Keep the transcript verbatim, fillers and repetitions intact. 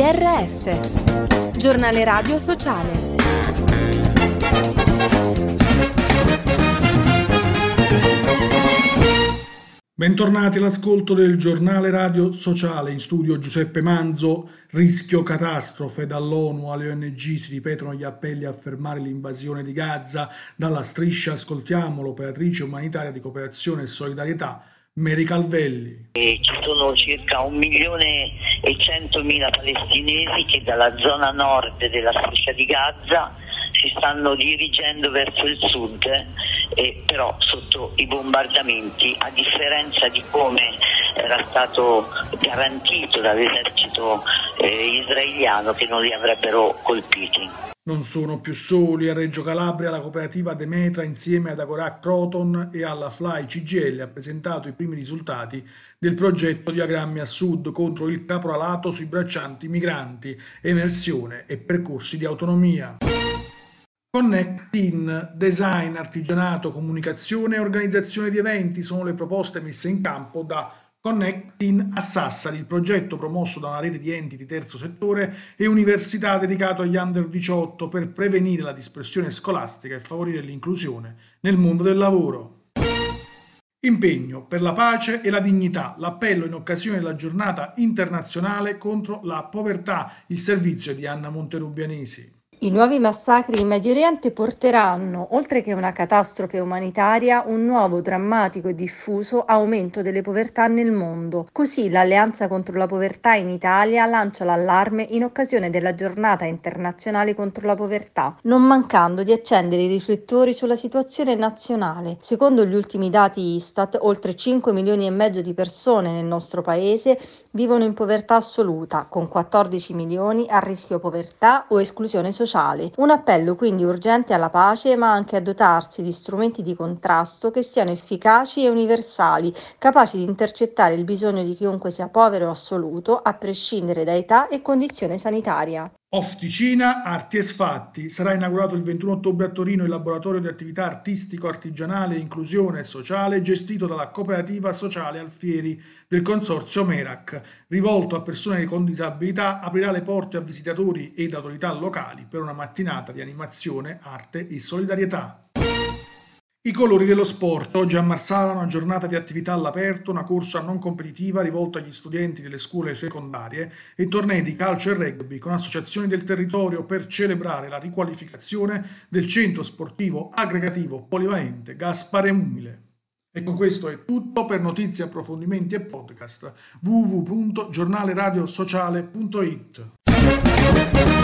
R S, giornale radio sociale. Bentornati all'ascolto del giornale radio sociale. In studio Giuseppe Manzo. Rischio catastrofe. Dall'ONU alle O N G si ripetono gli appelli a fermare l'invasione di Gaza. Dalla Striscia ascoltiamo l'operatrice umanitaria di cooperazione e solidarietà Mary Calvelli. E ci sono circa un milione e centomila palestinesi che dalla zona nord della Striscia di Gaza si stanno dirigendo verso il sud, eh, però sotto i bombardamenti, a differenza di come era stato garantito dall'esercito eh, israeliano che non li avrebbero colpiti. Non sono più soli. A Reggio Calabria la cooperativa Demetra insieme ad Agora Croton e alla Fly C G L ha presentato i primi risultati del progetto Diagrammi a Sud contro il caporalato sui braccianti migranti, emersione e percorsi di autonomia. Connectin, design, artigianato, comunicazione e organizzazione di eventi sono le proposte messe in campo da Connectin a Sassari, il progetto promosso da una rete di enti di terzo settore e università dedicato agli under diciotto per prevenire la dispersione scolastica e favorire l'inclusione nel mondo del lavoro. Impegno per la pace e la dignità, l'appello in occasione della giornata internazionale contro la povertà, il servizio di Anna Monterubianesi. I nuovi massacri in Medio Oriente porteranno, oltre che una catastrofe umanitaria, un nuovo, drammatico e diffuso aumento delle povertà nel mondo. Così l'Alleanza contro la povertà in Italia lancia l'allarme in occasione della giornata internazionale contro la povertà, non mancando di accendere i riflettori sulla situazione nazionale. Secondo gli ultimi dati Istat, oltre cinque milioni e mezzo di persone nel nostro paese vivono in povertà assoluta, con quattordici milioni a rischio povertà o esclusione sociale. Un appello quindi urgente alla pace, ma anche a dotarsi di strumenti di contrasto che siano efficaci e universali, capaci di intercettare il bisogno di chiunque sia povero o assoluto, a prescindere da età e condizione sanitaria. Officina Arti e Sfatti. Sarà inaugurato il ventuno ottobre a Torino il laboratorio di attività artistico-artigianale e inclusione sociale gestito dalla cooperativa sociale Alfieri del consorzio Merac. Rivolto a persone con disabilità, aprirà le porte a visitatori ed autorità locali per una mattinata di animazione, arte e solidarietà. I colori dello sport. Oggi a Marsala una giornata di attività all'aperto, una corsa non competitiva rivolta agli studenti delle scuole secondarie e tornei di calcio e rugby con associazioni del territorio per celebrare la riqualificazione del centro sportivo aggregativo polivalente Gaspare Umile. E con questo è tutto. Per notizie, approfondimenti e podcast w w w punto giornale radio sociale punto it.